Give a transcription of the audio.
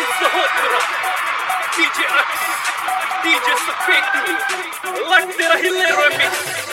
السهوترا دي جي اكس دي جي سبيكتري لاكترا هيلي ريميكس